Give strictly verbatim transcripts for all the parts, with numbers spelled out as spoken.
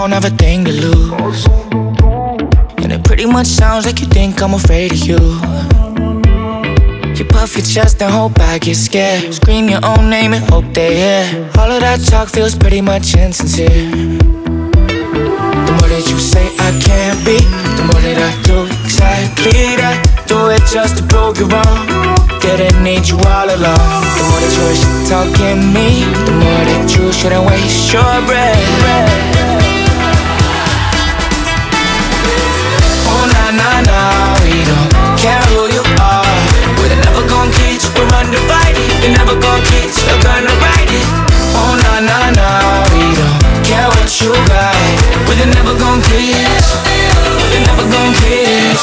don't have a thing to lose. And it pretty much sounds like you think I'm afraid of you. You puff your chest and hope I get scared. Scream your own name and hope they hear. All of that talk feels pretty much insincere. The more that you say I can't be, the more that I do exactly that. Do it just to prove you wrong. Didn't need you all along. The more that you're shit talking me, the more that you shouldn't waste your breath. Oh nah nah nah, we don't care who you are. We're never gon' keep you from undivided. You're never gon' keep stuck on the right. Oh nah nah nah, we don't care what you got. We're never gon' kiss. We're never gon' kiss.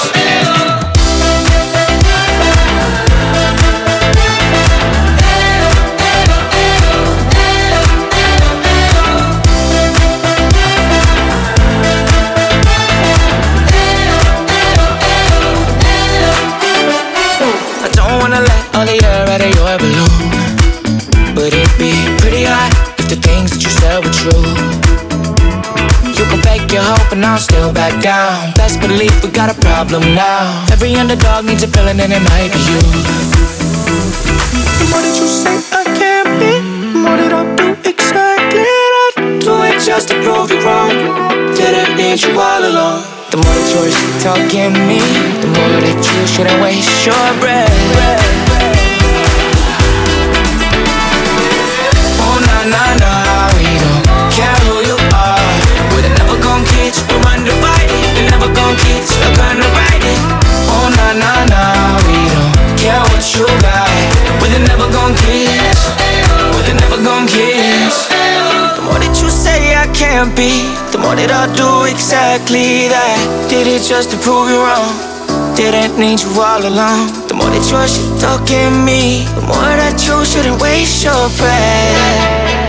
All the air out of your balloon. But it'd be pretty hot if the things that you said were true. You can fake your hope and I'll still back down. Best believe we got a problem now. Every underdog needs a villain and it might be you. The more that you say I can't be, the more that I'll do exactly that. Do it just to prove you wrong. Didn't need you all along. The more that you're shit talking me, the more that you shouldn't waste your breath. Oh nah nah nah, we don't care who you are. We're never gon' keep you from undivided. You're never gon' keep stuck on the right. Oh nah nah nah, we don't care what you got. We're never gon' kiss. We're never gon' kiss. The more that you say I can't be, the more that I'll do exactly that. Did it just to prove you wrong. Didn't need you all along. The more that you're shit talking me, the more that you shouldn't waste your breath.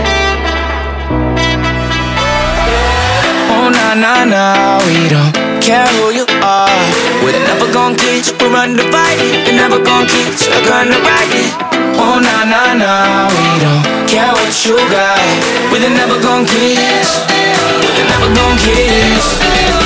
Oh nah nah nah, we don't care who you are. We're never gon' get you, we're undivided. You're never gon' keep stuck on the right. Oh nah nah nah, we don't care what you got. We're never gon' kiss. We're never gon' kiss.